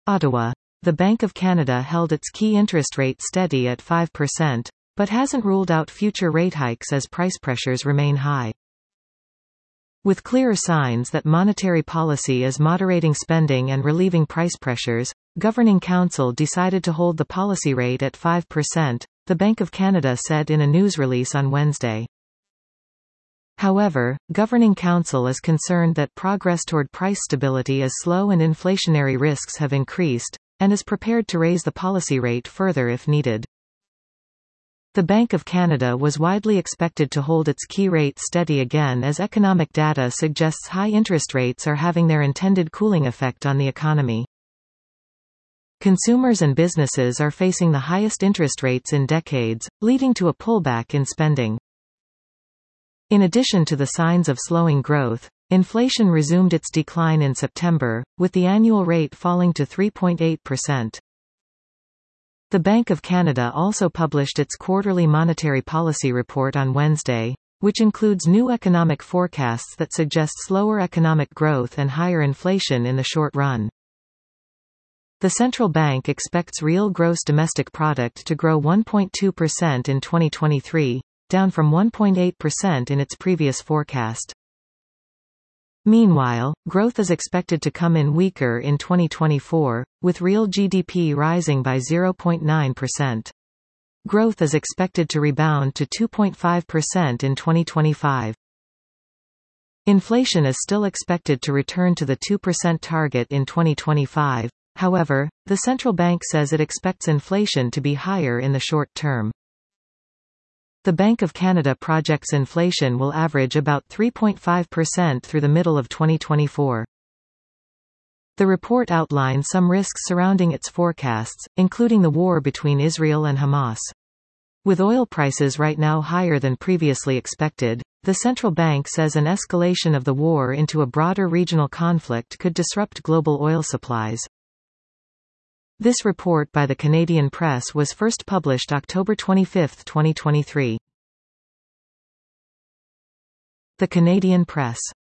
Ottawa. The Bank of Canada held its key interest rate steady at 5%, but hasn't ruled out future rate hikes as price pressures remain high. With clearer signs that monetary policy is moderating spending and relieving price pressures, Governing Council decided to hold the policy rate at 5%, the Bank of Canada said in a news release on Wednesday. However, Governing Council is concerned that progress toward price stability is slow and inflationary risks have increased, and is prepared to raise the policy rate further if needed. The Bank of Canada was widely expected to hold its key rate steady again as economic data suggests high interest rates are having their intended cooling effect on the economy. Consumers and businesses are facing the highest interest rates in decades, leading to a pullback in spending. In addition to the signs of slowing growth, inflation resumed its decline in September, with the annual rate falling to 3.8%. The Bank of Canada also published its quarterly monetary policy report on Wednesday, which includes new economic forecasts that suggest slower economic growth and higher inflation in the short run. The central bank expects real gross domestic product to grow 1.2% in 2023, down from 1.8% in its previous forecast. Meanwhile, growth is expected to come in weaker in 2024, with real GDP rising by 0.9%. Growth is expected to rebound to 2.5% in 2025. Inflation is still expected to return to the 2% target in 2025. However, the central bank says it expects inflation to be higher in the short term. The Bank of Canada projects inflation will average about 3.5% through the middle of 2024. The report outlines some risks surrounding its forecasts, including the war between Israel and Hamas. With oil prices right now higher than previously expected, the central bank says an escalation of the war into a broader regional conflict could disrupt global oil supplies. This report by the Canadian Press was first published October 25, 2023. The Canadian Press.